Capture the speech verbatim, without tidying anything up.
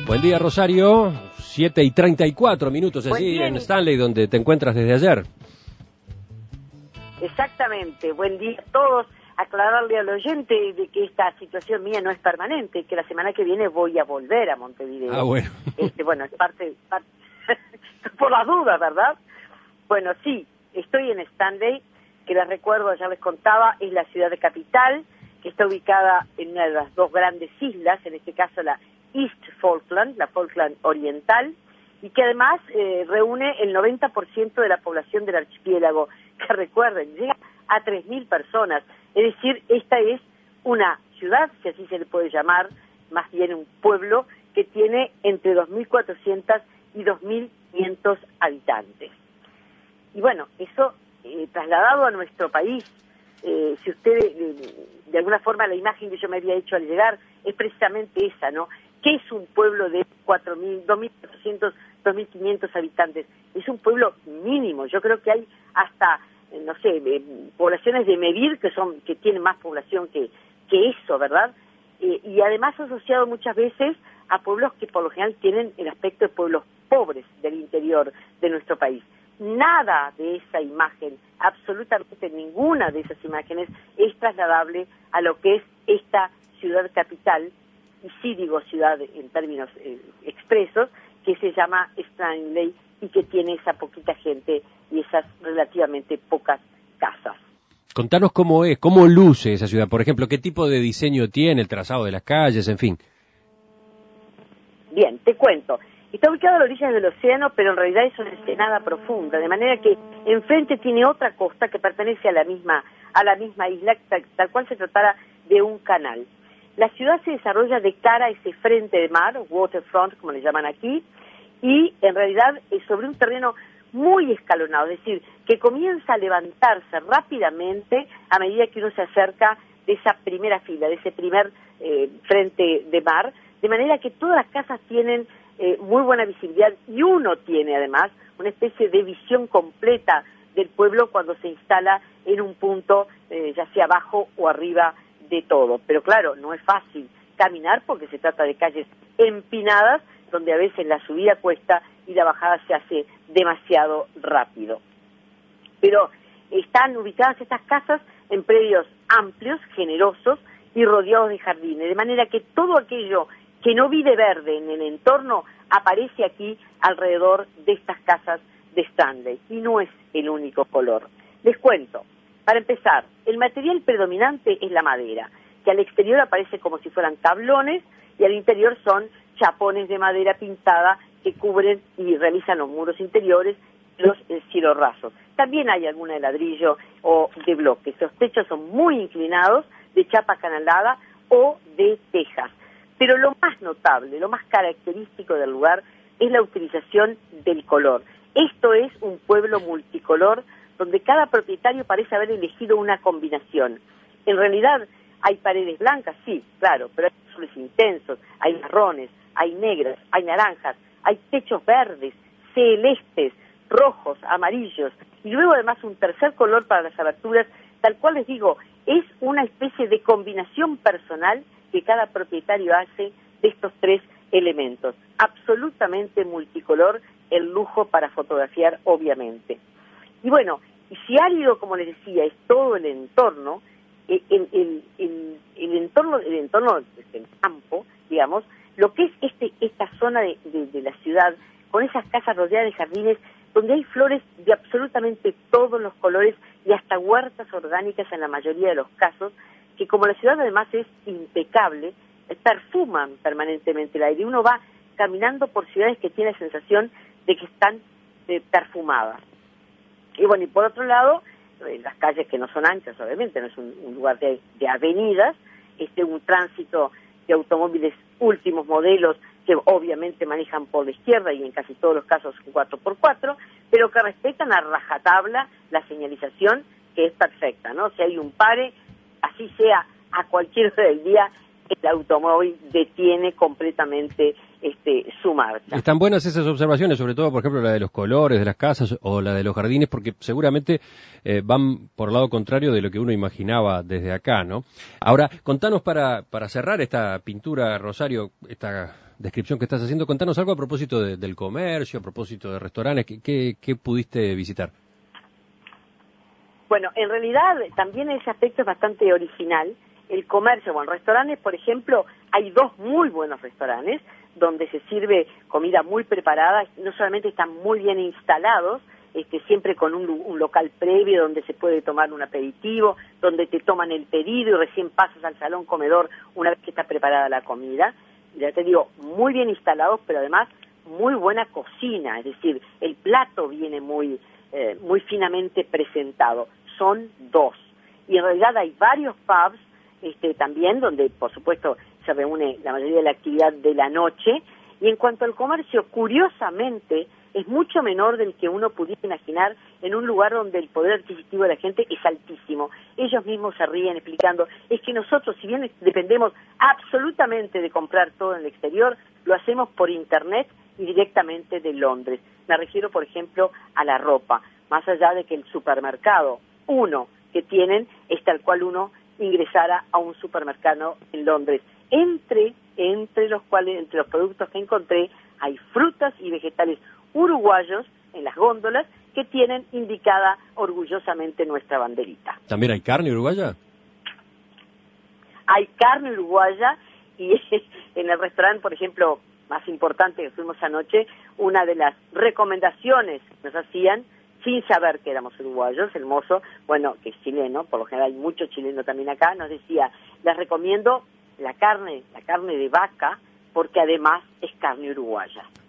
Buen día, Rosario. siete y treinta y cuatro minutos allí en Stanley, donde te encuentras desde ayer. Exactamente. Buen día a todos. Aclararle al oyente de que esta situación mía no es permanente, que la semana que viene voy a volver a Montevideo. Ah, bueno. Este, bueno, es parte, parte por las dudas, ¿verdad? Bueno, sí, estoy en Stanley, que les recuerdo, ya les contaba, es la ciudad de capital, que está ubicada en una de las dos grandes islas, en este caso la East Falkland, la Falkland Oriental, y que además eh, reúne el noventa por ciento de la población del archipiélago, que recuerden, llega a tres mil personas. Es decir, esta es una ciudad, si así se le puede llamar, más bien un pueblo, que tiene entre dos mil cuatrocientos y dos mil quinientos habitantes. Y bueno, eso eh, trasladado a nuestro país, eh, si usted, eh, de alguna forma, la imagen que yo me había hecho al llegar es precisamente esa, ¿no? ¿Qué es un pueblo de cuatro mil, dos mil cuatrocientos, dos mil quinientos habitantes? Es un pueblo mínimo. Yo creo que hay hasta, no sé, eh, poblaciones de medir que son que tienen más población que, que eso, ¿verdad? Eh, y además asociado muchas veces a pueblos que por lo general tienen el aspecto de pueblos pobres del interior de nuestro país. Nada de esa imagen, absolutamente ninguna de esas imágenes es trasladable a lo que es esta ciudad capital, y sí digo ciudad en términos eh, expresos, que se llama Stanley y que tiene esa poquita gente y esas relativamente pocas casas. Contanos cómo es, cómo luce esa ciudad, por ejemplo, qué tipo de diseño tiene, el trazado de las calles, en fin. Bien, te cuento. Está ubicado a la orilla del océano, pero en realidad es una ensenada profunda, de manera que enfrente tiene otra costa que pertenece a la misma a la misma isla, tal, tal cual se tratara de un canal. La ciudad se desarrolla de cara a ese frente de mar, waterfront, como le llaman aquí, y en realidad es sobre un terreno muy escalonado, es decir, que comienza a levantarse rápidamente a medida que uno se acerca de esa primera fila, de ese primer eh, frente de mar, de manera que todas las casas tienen eh, muy buena visibilidad y uno tiene además una especie de visión completa del pueblo cuando se instala en un punto, eh, ya sea abajo o arriba de todo. Pero claro, no es fácil caminar porque se trata de calles empinadas, donde a veces la subida cuesta y la bajada se hace demasiado rápido. Pero están ubicadas estas casas en predios amplios, generosos y rodeados de jardines, de manera que todo aquello que no vi de verde en el entorno aparece aquí alrededor de estas casas de Stanley, y no es el único color. Les cuento, para empezar, el material predominante es la madera, que al exterior aparece como si fueran tablones y al interior son chapones de madera pintada que cubren y realizan los muros interiores y los cielos rasos. También hay alguna de ladrillo o de bloques. Los techos son muy inclinados, de chapa canalada o de tejas. Pero lo más notable, lo más característico del lugar es la utilización del color. Esto es un pueblo multicolor donde cada propietario parece haber elegido una combinación. En realidad hay paredes blancas, sí, claro, pero hay azules intensos, hay marrones, hay negras, hay naranjas, hay techos verdes, celestes, rojos, amarillos, y luego además un tercer color para las aberturas, tal cual les digo, es una especie de combinación personal que cada propietario hace de estos tres elementos. Absolutamente multicolor, el lujo para fotografiar, obviamente. Y bueno, y si árido, como les decía, es todo el entorno, el, el, el, el entorno, el entorno del campo, digamos, lo que es este esta zona de, de, de la ciudad, con esas casas rodeadas de jardines, donde hay flores de absolutamente todos los colores y hasta huertas orgánicas en la mayoría de los casos, que como la ciudad además es impecable, perfuman permanentemente el aire. Uno va caminando por ciudades que tiene la sensación de que están eh, perfumadas. Y bueno, y por otro lado, eh, las calles que no son anchas, obviamente, no es un, un lugar de, de avenidas, este, un tránsito de automóviles últimos modelos que obviamente manejan por la izquierda y en casi todos los casos cuatro por cuatro, pero que respetan a rajatabla la señalización, que es perfecta, ¿no? Si hay un pare, así sea a cualquier hora del día, el automóvil detiene completamente este, su marcha. Están buenas esas observaciones, sobre todo, por ejemplo, la de los colores de las casas o la de los jardines, porque seguramente eh, van por el lado contrario de lo que uno imaginaba desde acá, ¿no? Ahora, contanos para, para cerrar esta pintura, Rosario, esta descripción que estás haciendo, contanos algo a propósito de, del comercio, a propósito de restaurantes, ¿qué, qué, qué pudiste visitar? Bueno, en realidad también ese aspecto es bastante original. El comercio, bueno, restaurantes, por ejemplo, hay dos muy buenos restaurantes donde se sirve comida muy preparada, no solamente están muy bien instalados, este, siempre con un, un local previo donde se puede tomar un aperitivo, donde te toman el pedido y recién pasas al salón comedor una vez que está preparada la comida. Ya te digo, muy bien instalados, pero además muy buena cocina, es decir, el plato viene muy, eh, muy finamente presentado. Son dos. Y en realidad hay varios pubs Este, también, donde por supuesto se reúne la mayoría de la actividad de la noche, y en cuanto al comercio, curiosamente, es mucho menor del que uno pudiera imaginar en un lugar donde el poder adquisitivo de la gente es altísimo. Ellos mismos se ríen explicando, es que nosotros, si bien dependemos absolutamente de comprar todo en el exterior, lo hacemos por internet y directamente de Londres. Me refiero, por ejemplo, a la ropa, más allá de que el supermercado, uno que tienen, es tal cual uno ingresara a un supermercado en Londres. Entre, entre los cuales, entre los productos que encontré, hay frutas y vegetales uruguayos en las góndolas que tienen indicada orgullosamente nuestra banderita. ¿También hay carne uruguaya? Hay carne uruguaya y en el restaurante, por ejemplo, más importante que fuimos anoche, una de las recomendaciones que nos hacían, sin saber que éramos uruguayos, el mozo, bueno, que es chileno, por lo general hay mucho chileno también acá, nos decía, les recomiendo la carne, la carne de vaca, porque además es carne uruguaya.